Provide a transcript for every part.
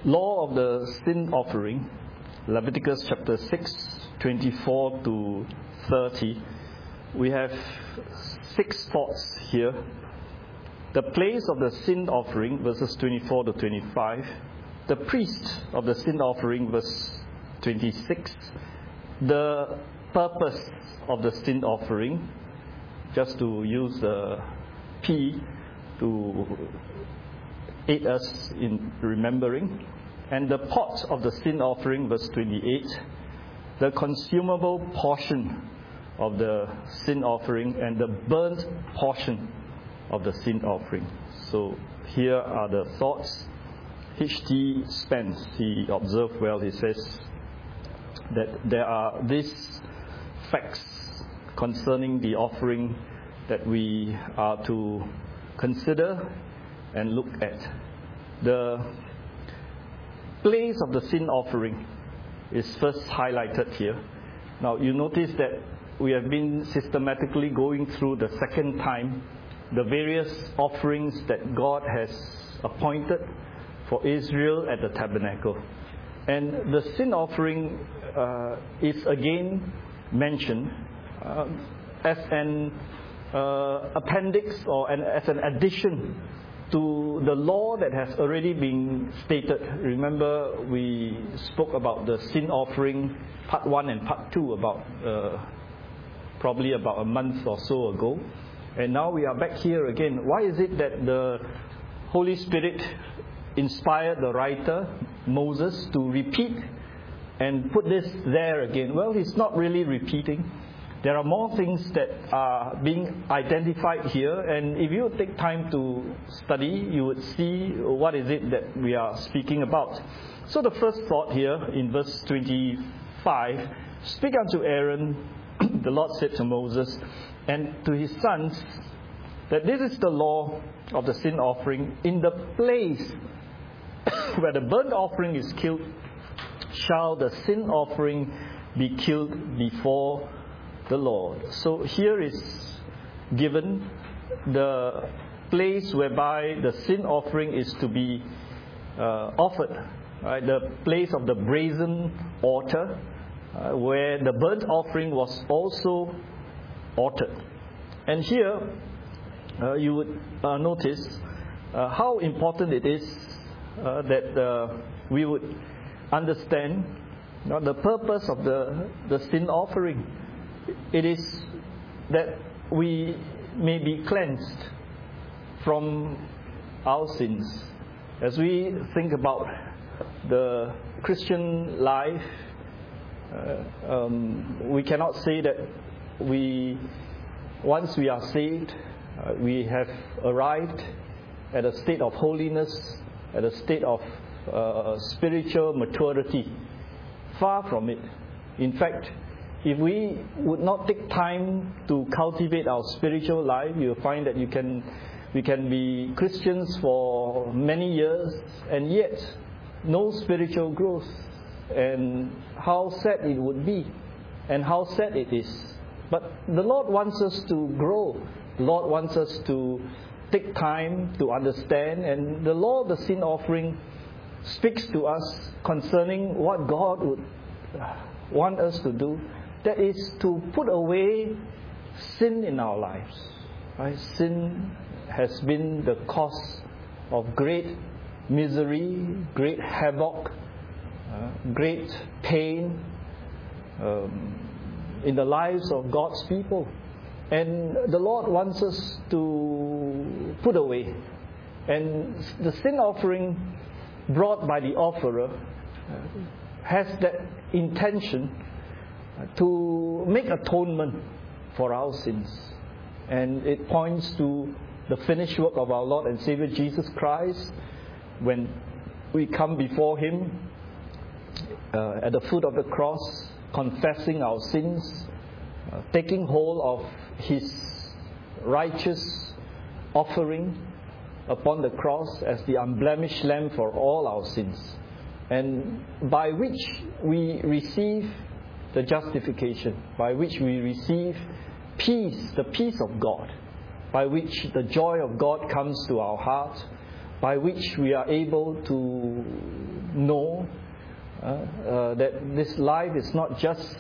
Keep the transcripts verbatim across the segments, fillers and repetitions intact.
law of the sin offering, Leviticus chapter six, twenty-four to thirty, we have six thoughts here. The place of the sin offering, verses twenty-four to twenty-five. The priest of the sin offering, verse twenty-six. The purpose of the sin offering, just to use the P to aid us in remembering. And the pot of the sin offering, verse twenty-eight. The consumable portion of the sin offering and the burnt portion of the sin offering. So here are the thoughts. H T Spence, he observed well, he says that there are these facts concerning the offering that we are to consider and look at. The place of the sin offering is first highlighted here. Now you notice that we have been systematically going through the second time the various offerings that God has appointed for Israel at the tabernacle. And the sin offering uh, is again mentioned uh, as an uh, appendix or an, as an addition to the law that has already been stated. Remember, we spoke about the sin offering, part one and part two, about uh, probably about a month or so ago. And now we are back here again. Why is it that the Holy Spirit inspired the writer, Moses, to repeat and put this there again? Well, he's not really repeating. There are more things that are being identified here, and if you take time to study, you would see what is it that we are speaking about. So the first thought here in verse twenty-five, speak unto Aaron, the Lord said to Moses, and to his sons, that this is the law of the sin offering. In the place where the burnt offering is killed, shall the sin offering be killed before the Lord. So here is given the place whereby the sin offering is to be uh, offered, right? The place of the brazen altar, uh, where the burnt offering was also altered. And here uh, you would uh, notice uh, how important it is uh, that uh, we would understand you know, the purpose of the, the sin offering. It is that we may be cleansed from our sins. As we think about the Christian life, uh, um, we cannot say that we, once we are saved, uh, we have arrived at a state of holiness, at a state of uh, spiritual maturity. Far from it. In fact, if we would not take time to cultivate our spiritual life, you'll find that you can, we can be Christians for many years and yet no spiritual growth. And how sad it would be, and how sad it is. But the Lord wants us to grow. The Lord wants us to take time to understand. And the law of the sin offering speaks to us concerning what God would want us to do. That is to put away sin in our lives. Right? Sin has been the cause of great misery, great havoc, uh, great pain um, in the lives of God's people. And the Lord wants us to put away. And the sin offering brought by the offerer uh, has that intention to make atonement for our sins. And it points to the finished work of our Lord and Savior Jesus Christ when we come before Him uh, at the foot of the cross, confessing our sins, uh, taking hold of His righteous offering upon the cross as the unblemished lamb for all our sins, and by which we receive the justification, by which we receive peace, the peace of God, by which the joy of God comes to our heart, by which we are able to know uh, uh, that this life is not just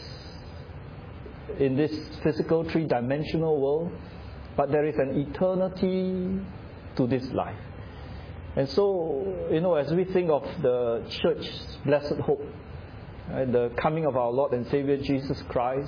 in this physical three-dimensional world, but there is an eternity to this life. And so, you know, as we think of the church's blessed hope, right, the coming of our Lord and Savior Jesus Christ,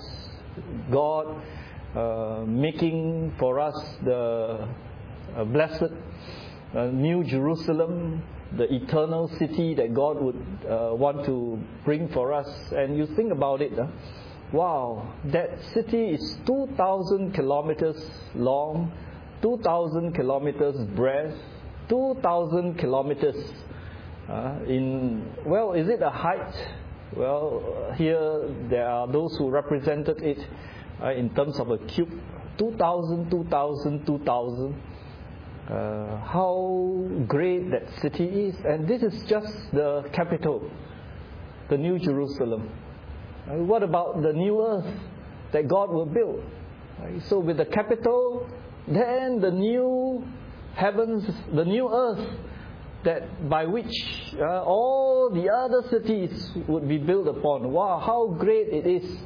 God uh, making for us the uh, blessed uh, New Jerusalem, the eternal city that God would uh, want to bring for us. And you think about it, uh, wow, that city is two thousand kilometers long, two thousand kilometers breadth, two thousand kilometers uh, in, well, is it a height? Well, here there are those who represented it uh, in terms of a cube, two thousand, two thousand, two thousand. Uh, how great that city is. And this is just the capital, the New Jerusalem. Uh, what about the new earth that God will build? Uh, so with the capital, then the new heavens, the new earth, that by which uh, all the other cities would be built upon. Wow, how great it is!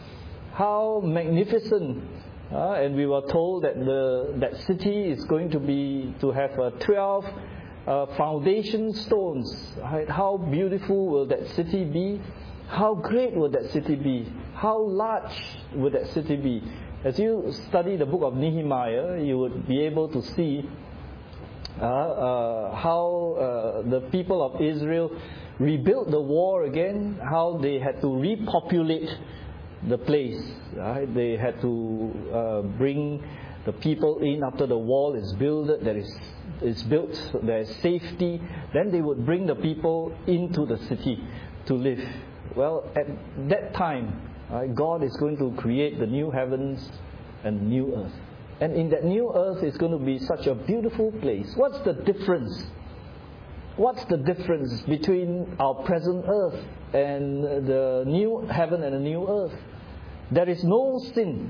How magnificent! Uh, and we were told that the that city is going to be to have uh, twelve uh, foundation stones. Right? How beautiful will that city be? How great will that city be? How large will that city be? As you study the book of Nehemiah, you would be able to see Uh, uh, how uh, the people of Israel rebuilt the wall again, how they had to repopulate the place. Right? They had to uh, bring the people in after the wall is built, that is, is built, there is safety. Then they would bring the people into the city to live. Well, at that time, right, God is going to create the new heavens and new earth. And in that new earth is going to be such a beautiful place. What's the difference? What's the difference between our present earth and the new heaven and the new earth? There is no sin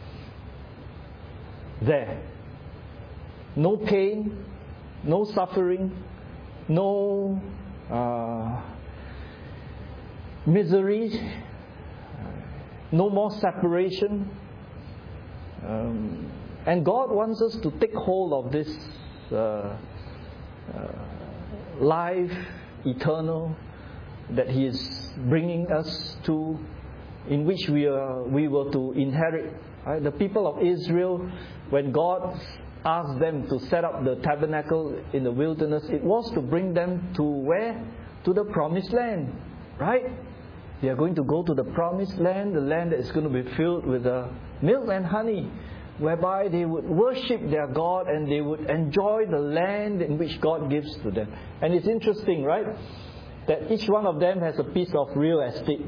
there. No pain, no suffering, no uh, misery, no more separation. Um, And God wants us to take hold of this uh, uh, life, eternal, that He is bringing us to, in which we are we were to inherit. Right? The people of Israel, when God asked them to set up the tabernacle in the wilderness, it was to bring them to where? To the promised land. Right? They are going to go to the promised land, the land that is going to be filled with uh, milk and honey, whereby they would worship their God and they would enjoy the land in which God gives to them. And it's interesting, right, that each one of them has a piece of real estate.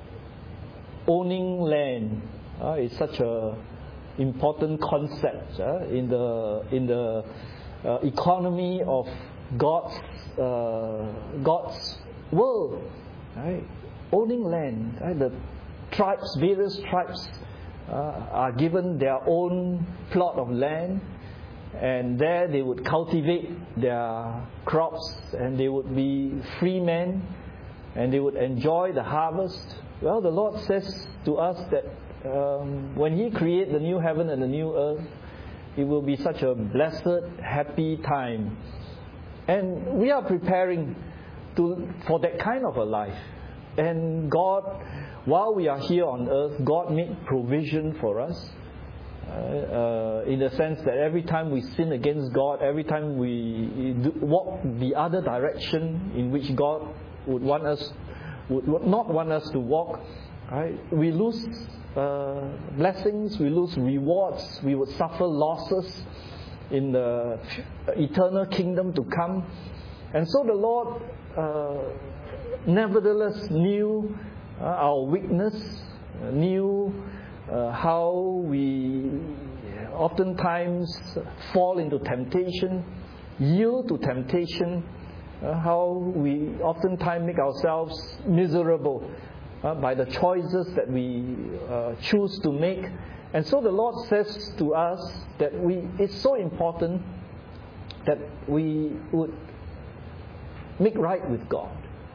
Owning land uh, is such a important concept uh, in the in the uh, economy of God's uh, God's world. Right? Owning land, right? The tribes, various tribes, Uh, are given their own plot of land, and there they would cultivate their crops, and they would be free men, and they would enjoy the harvest. Well, the Lord says to us that um, when He creates the new heaven and the new earth, it will be such a blessed, happy time. And we are preparing to for that kind of a life. And God, while we are here on earth, God made provision for us uh, uh, in the sense that every time we sin against God, every time we do, walk the other direction in which God would want us, would, would not want us to walk, right? We lose uh, blessings, we lose rewards, we would suffer losses in the eternal kingdom to come. And so the Lord uh, nevertheless knew uh, our weakness, uh, knew uh, how we oftentimes fall into temptation, yield to temptation, uh, how we oftentimes make ourselves miserable uh, by the choices that we uh, choose to make. And so the Lord says to us that we it's so important that we would make right with God.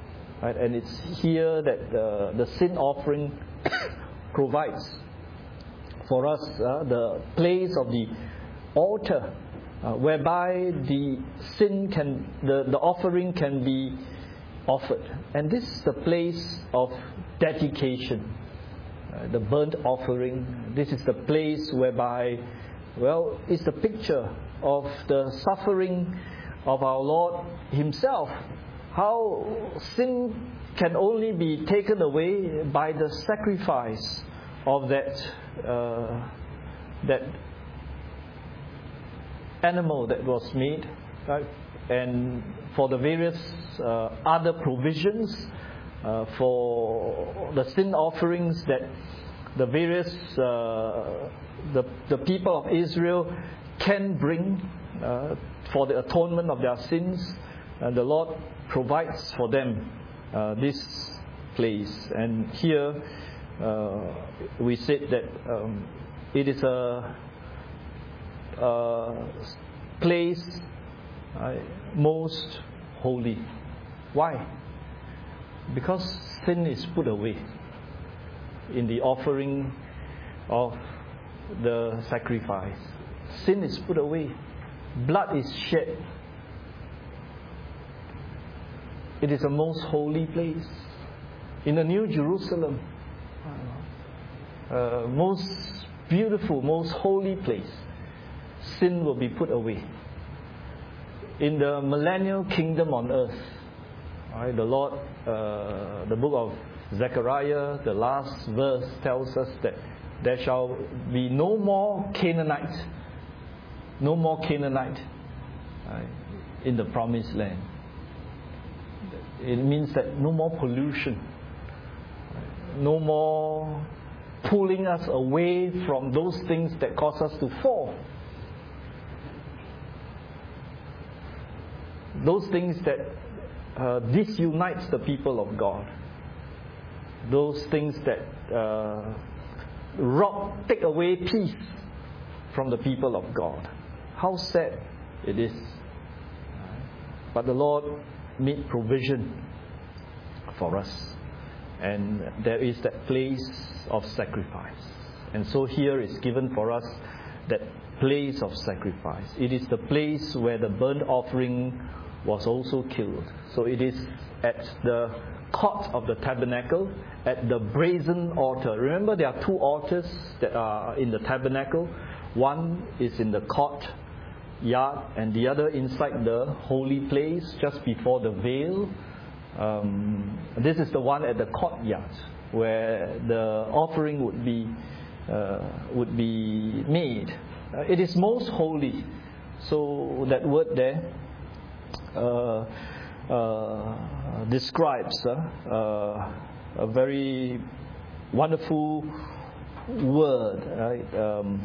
Right? And it's here that uh, the sin offering provides for us uh, the place of the altar, uh, whereby the sin can, the, the offering can be offered. And this is the place of dedication. Uh, the burnt offering, this is the place whereby, well, it's the picture of the suffering of our Lord Himself. How sin can only be taken away by the sacrifice of that uh, that animal that was made, right? And for the various uh, other provisions uh, for the sin offerings that the various uh, the the people of Israel can bring uh, for the atonement of their sins, and the Lord provides for them uh, this place. And here uh, we said that um, it is a, a place uh, most holy. Why? Because sin is put away in the offering of the sacrifice. Sin is put away. Blood is shed. It is a most holy place. In the New Jerusalem, uh, most beautiful, most holy place, sin will be put away. In the millennial kingdom on earth, right, the Lord, uh, the book of Zechariah, the last verse tells us that there shall be no more Canaanite, no more Canaanite right, in the promised land. It means that no more pollution, no more pulling us away from those things that cause us to fall. Those things that uh, disunites the people of God. Those things that uh, rob, take away peace from the people of God. How sad it is. But the Lord made provision for us, and there is that place of sacrifice. And so here is given for us that place of sacrifice. It is the place where the burnt offering was also killed. So it is at the court of the tabernacle, at the brazen altar. Remember, there are two altars that are in the tabernacle. One is in the court yard, and the other inside the holy place, just before the veil. Um, this is the one at the courtyard, where the offering would be uh, would be made. Uh, it is most holy. So that word there uh, uh, describes uh, uh, a very wonderful word, right? Um,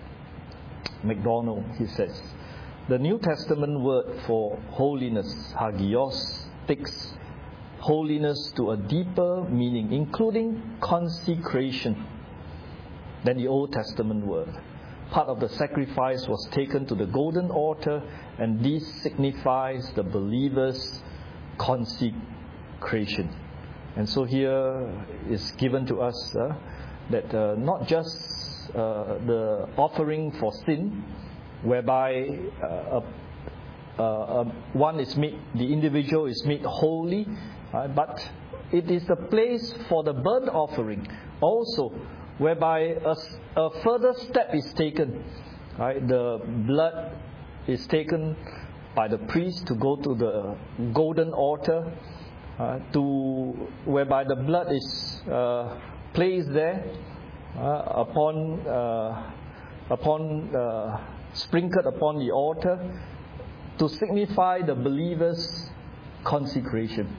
MacDonald, he says, the New Testament word for holiness, hagios, takes holiness to a deeper meaning, including consecration, than the Old Testament word. Part of the sacrifice was taken to the golden altar, and this signifies the believer's consecration. And so here is given to us uh, that uh, not just uh, the offering for sin, whereby uh, uh, uh, one is made, the individual is made holy, uh, but it is the place for the burnt offering also, whereby a, a further step is taken. Right? The blood is taken by the priest to go to the golden altar, uh, to whereby the blood is uh, placed there uh, upon uh, upon uh, sprinkled upon the altar to signify the believer's consecration.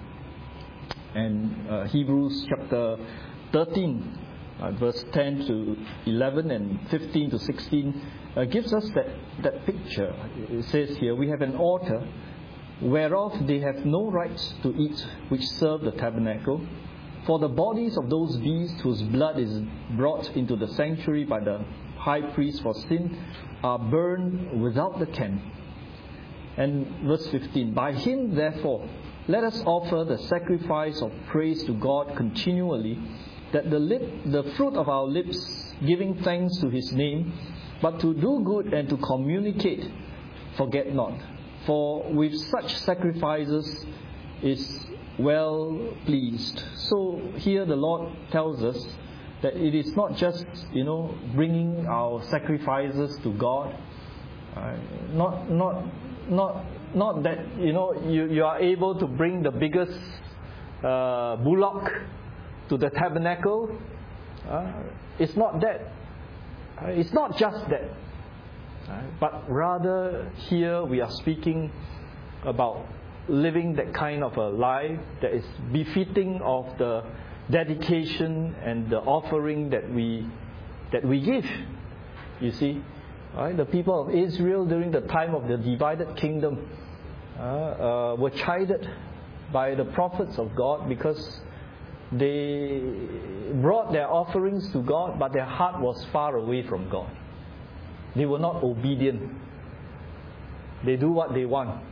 And uh, Hebrews chapter thirteen, uh, verse ten to eleven and fifteen to sixteen uh, gives us that, that picture. It says here, we have an altar whereof they have no right to eat, which serve the tabernacle. For the bodies of those beasts whose blood is brought into the sanctuary by the high priest for sin are burned without the camp. And verse fifteen, by him therefore let us offer the sacrifice of praise to God continually, that the lip, the fruit of our lips, giving thanks to His name, but to do good and to communicate, forget not. For with such sacrifices is well pleased. So here the Lord tells us that it is not just, you know, bringing our sacrifices to God. Uh, not, not, not, not that, you know, you, you are able to bring the biggest uh, bullock to the tabernacle. Uh, it's not that. Uh, it's not just that. Uh, but rather here we are speaking about living that kind of a life that is befitting of the dedication and the offering that we that we give. You see, right? The people of Israel during the time of the divided kingdom uh, uh, were chided by the prophets of God because they brought their offerings to God, but their heart was far away from God. They were not obedient. They do what they want,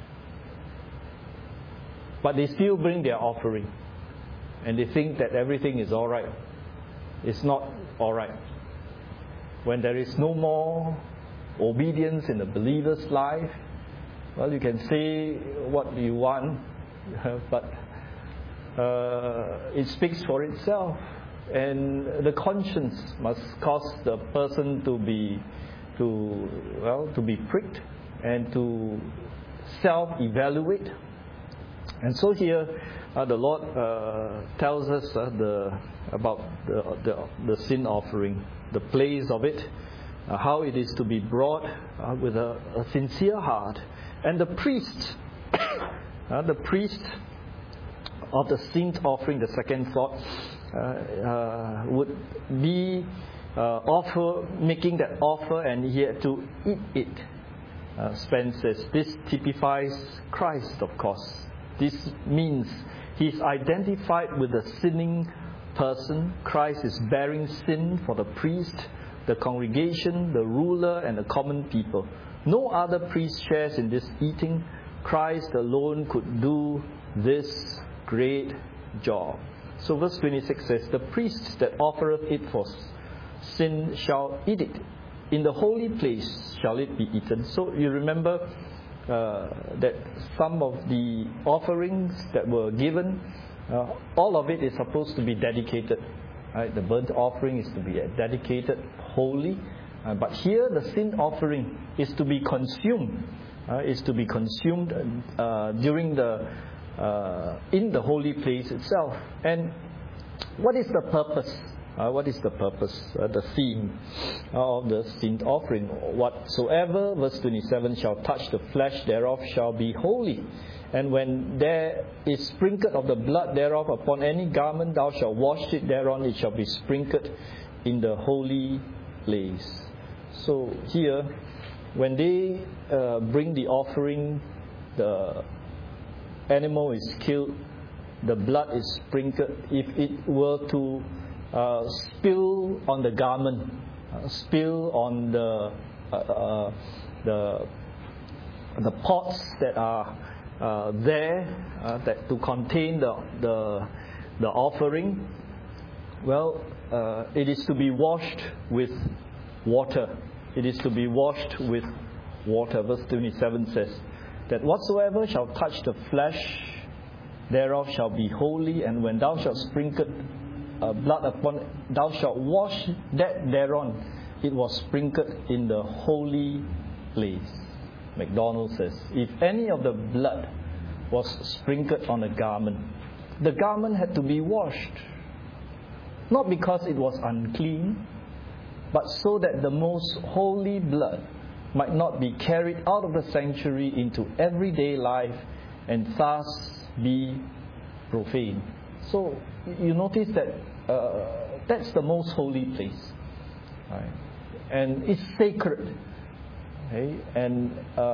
but they still bring their offering. And they think that everything is all right. It's not all right. When there is no more obedience in the believer's life, well, you can say what you want, but uh, it speaks for itself. And the conscience must cause the person to be, to well, to be pricked and to self-evaluate. And so here, uh, the Lord uh, tells us uh, the about the, the the sin offering, the place of it, uh, how it is to be brought uh, with a, a sincere heart, and the priest, uh, the priest of the sin offering, the second thought, uh, uh, would be uh, offer making that offer, and he had to eat it. Uh, Spence says this typifies Christ, of course. This means he is identified with the sinning person. Christ is bearing sin for the priest, the congregation, the ruler, and the common people. No other priest shares in this eating. Christ alone could do this great job. So verse twenty-six says, the priest that offereth it for sin shall eat it. In the holy place shall it be eaten. So you remember Uh, that some of the offerings that were given, uh, all of it is supposed to be dedicated. Right? The burnt offering is to be dedicated holy, uh, but here the sin offering is to be consumed. Uh, is to be consumed uh, during the uh, in the holy place itself. And what is the purpose? Uh, what is the purpose, uh, the theme of the sin offering? Whatsoever, verse twenty-seven, shall touch the flesh thereof shall be holy. And when there is sprinkled of the blood thereof upon any garment, thou shalt wash it thereon, it shall be sprinkled in the holy place. So here, when they uh, bring the offering, the animal is killed, the blood is sprinkled. If it were to Uh, spill on the garment, uh, spill on the uh, uh, the the pots that are uh, there uh, that to contain the the the offering. Well, uh, it is to be washed with water. It is to be washed with water. Verse twenty-seven says that whatsoever shall touch the flesh thereof shall be holy, and when thou shalt sprinkle Uh, blood upon, thou shalt wash that thereon. It was sprinkled in the holy place. MacDonald says, if any of the blood was sprinkled on a garment, the garment had to be washed. Not because it was unclean, but so that the most holy blood might not be carried out of the sanctuary into everyday life and thus be profane. So you notice that uh, that's the most holy place, right? And it's sacred, okay? And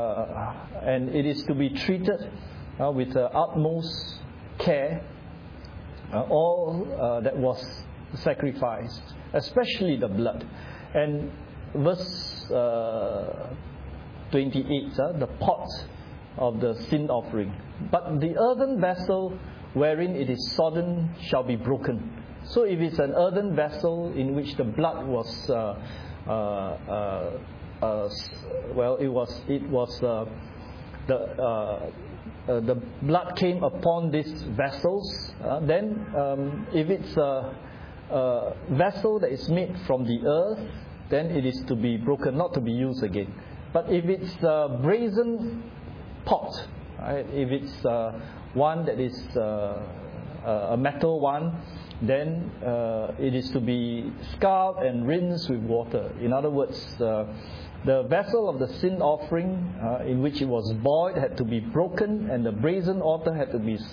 uh, and it is to be treated uh, with the utmost care. Uh, all uh, that was sacrificed, especially the blood. And verse uh, twenty-eight, uh, the pot of the sin offering. but the earthen vessel wherein it is sodden shall be broken. So if it's an earthen vessel in which the blood was, uh, uh, uh, uh, well, it was, it was uh, the uh, uh, the blood came upon these vessels, uh, then um, if it's a, a vessel that is made from the earth, then it is to be broken, not to be used again. But if it's a brazen pot, right, if it's uh, one that is uh, a metal one, then uh, it is to be scalded and rinsed with water. In other words, uh, the vessel of the sin offering uh, in which it was boiled had to be broken, and the brazen altar had to be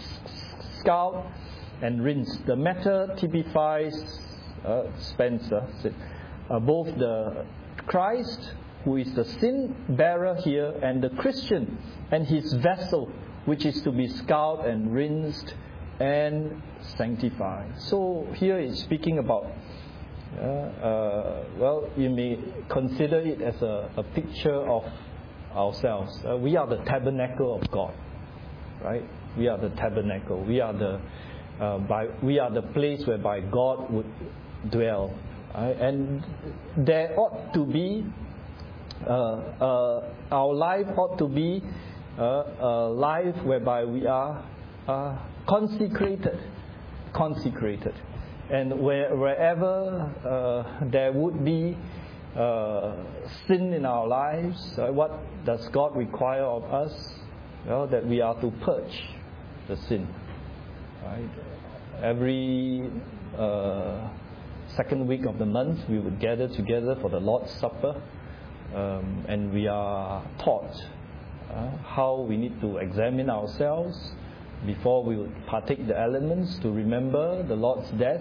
scalded and rinsed. The matter typifies, uh, Spencer said, uh, both the Christ, who is the sin bearer here, and the Christian and his vessel, which is to be scalded and rinsed and sanctified. So here it's speaking about, uh, uh, well, you may consider it as a, a picture of ourselves. Uh, we are the tabernacle of God, right? We are the tabernacle. We are the uh, by we are the place whereby God would dwell, right? And there ought to be uh, uh, our life ought to be uh, a life whereby we are uh, consecrated, consecrated, and where, wherever uh, there would be uh, sin in our lives, uh, what does God require of us? Well, that we are to purge the sin. Right? Every uh, second week of the month, we would gather together for the Lord's Supper, um, and we are taught uh, how we need to examine ourselves before we would partake the elements, to remember the Lord's death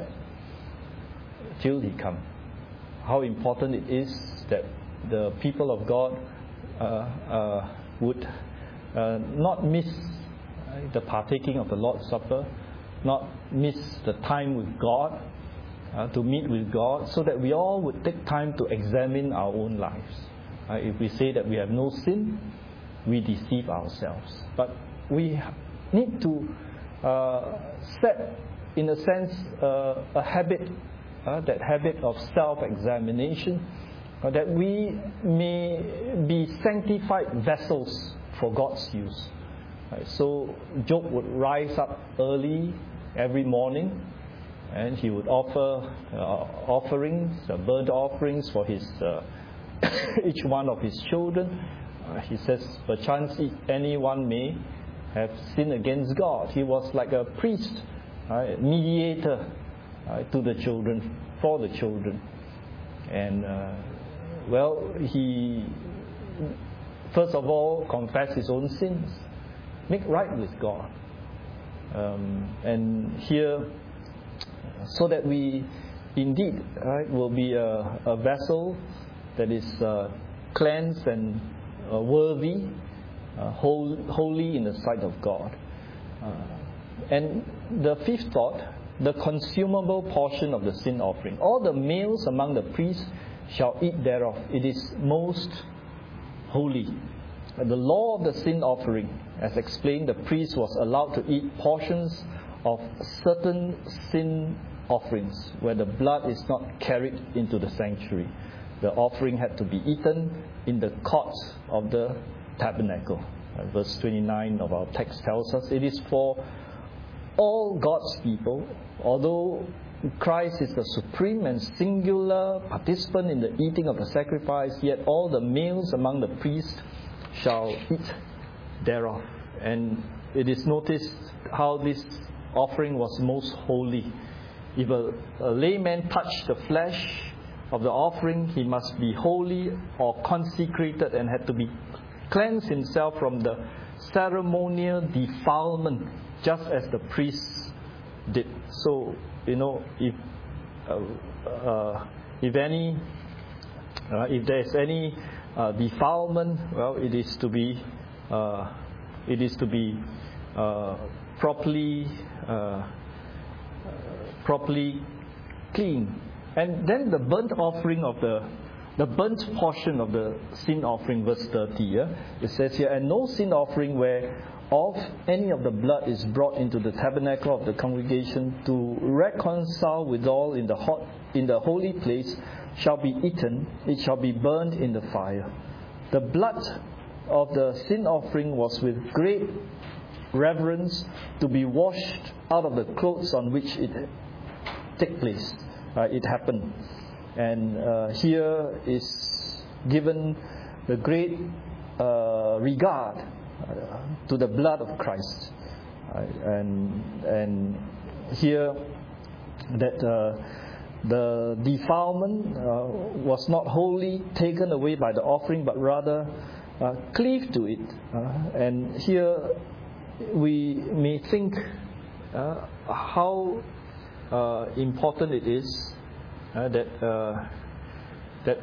till He come. How important it is that the people of God uh, uh, would uh, not miss uh, the partaking of the Lord's Supper, not miss the time with God, uh, to meet with God, so that we all would take time to examine our own lives. Uh, if we say that we have no sin, we deceive ourselves. But we need to uh, set, in a sense, uh, a habit, uh, that habit of self-examination, uh, that we may be sanctified vessels for God's use. Right? So Job would rise up early every morning, and he would offer uh, offerings, uh, burnt offerings for his uh, each one of his children. Uh, he says, perchance anyone may have sinned against God. He was like a priest, right, mediator right, to the children, for the children. And uh, well, he first of all confessed his own sins, make right with God. Um, and here, so that we indeed right, will be a, a vessel that is uh, cleansed and uh, worthy, uh, whole, holy in the sight of God. Uh, and the fifth thought, the consumable portion of the sin offering. All the males among the priests shall eat thereof. It is most holy. The law of the sin offering, as explained, the priest was allowed to eat portions of certain sin offerings where the blood is not carried into the sanctuary. The offering had to be eaten in the courts of the tabernacle. Uh, verse twenty-nine of our text tells us it is for all God's people. Although Christ is the supreme and singular participant in the eating of the sacrifice, yet all the males among the priests shall eat thereof. And it is noticed how this offering was most holy. If a, a layman touched the flesh of the offering, he must be holy or consecrated and had to be cleansed himself from the ceremonial defilement, just as the priests did. So, you know, if uh, uh, if any, uh, if there is any uh, defilement, well, it is to be uh, it is to be uh, properly uh, properly clean. And then the burnt offering of the the burnt portion of the sin offering, verse thirty, yeah, it says here, and no sin offering where of any of the blood is brought into the tabernacle of the congregation to reconcile withal in the hot in the holy place shall be eaten, it shall be burned in the fire. The blood of the sin offering was with great reverence to be washed out of the clothes on which it took place. Uh, it happened. And uh, here is given the great uh, regard uh, to the blood of Christ. Uh, and and here that uh, the defilement uh, was not wholly taken away by the offering, but rather uh, cleaved to it. Uh, and here we may think uh, how uh, important it is uh, that uh, that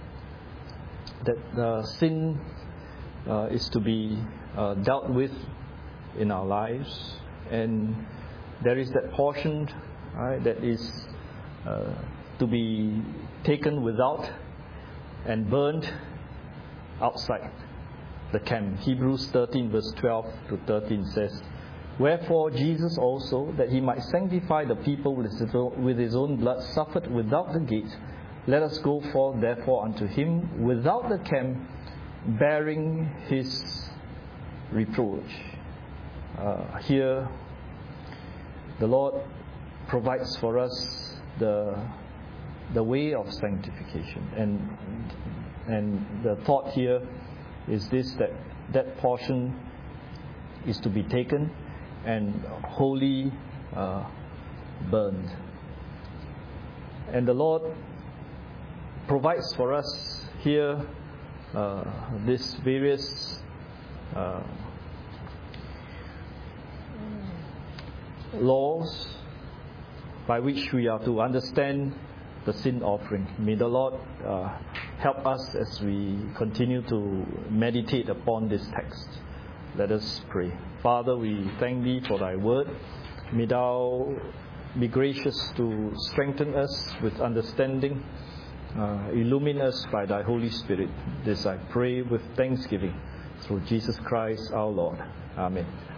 that uh, sin uh, is to be uh, dealt with in our lives, and there is that portion right, that is uh, to be taken without and burned outside the camp. Hebrews thirteen verse twelve to thirteen says, "Wherefore Jesus also, that he might sanctify the people with his own blood, suffered without the gate. Let us go forth therefore unto him without the camp, bearing his reproach." Uh, here, the Lord provides for us the the way of sanctification, and and the thought here is this, that that portion is to be taken and wholly uh, burned. And the Lord provides for us here uh, these various uh, laws by which we are to understand the sin offering. May the Lord uh, help us as we continue to meditate upon this text. Let us pray. Father, we thank Thee for Thy word. May Thou be gracious to strengthen us with understanding. Uh, illumine us by Thy Holy Spirit. This I pray with thanksgiving through Jesus Christ our Lord. Amen.